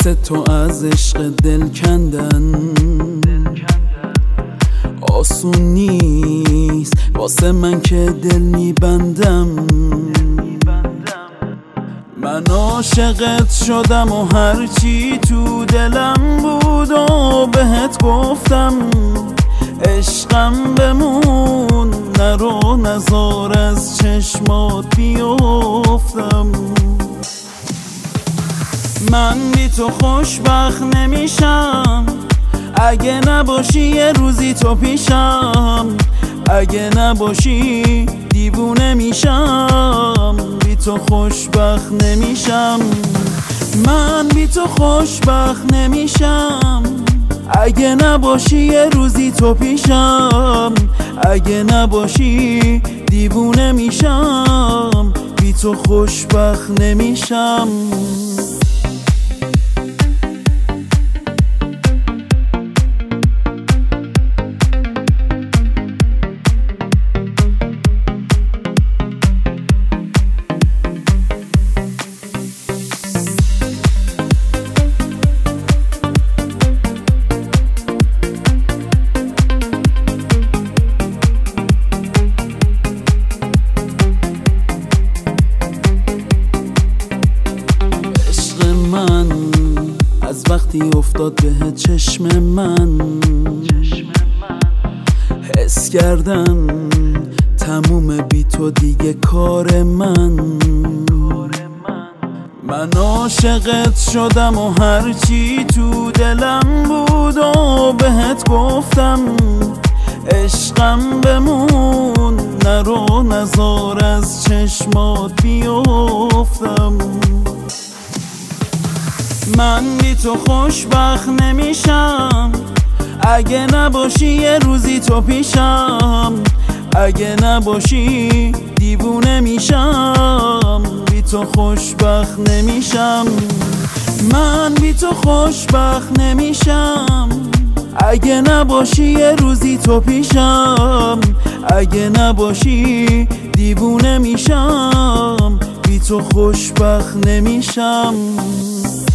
واسه تو از عشق دل کندن آسون نیست، واسه من که دل میبندم. من عاشقت شدم و هرچی تو دلم بود و بهت گفتم. عشقم بمون، نرو نزار از چشمات بیفتم. من بی تو خوشبخت نمیشم، اگه نباشی یه روزی تو پیشم. اگه نباشی دیوونه میشم، بی تو خوشبخت نمیشم. من بی تو خوشبخت نمیشم، اگه نباشی یه روزی تو پیشم. اگه نباشی دیوونه میشم، بی تو خوشبخت نمیشم. از وقتی افتاد به چشم من، حس کردم تموم بی تو دیگه کار من. من عاشقت شدم و هرچی تو دلم بود و بهت گفتم. عشقم بمون، نرو نزار از چشمات بیفتم. من بی تو خوشبخت نمیشم، اگه نباشی یه روزی تو پیشم. اگه نباشی دیوونه میشم، بی تو خوشبخت نمیشم. من بی تو خوشبخت نمیشم، اگه نباشی یه روزی تو پیشم. اگه نباشی دیوونه میشم، بی تو خوشبخت نمیشم.